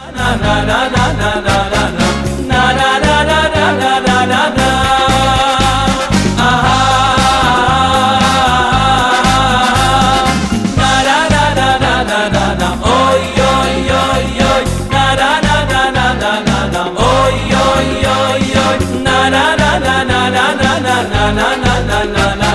Na na na na na na na na na na na na na na na na. Aha. Na na na na na na na na. Oy oy oy oy. Na na na na na na na na. Oy oy oy oy. Na na na na na na na na na na na na.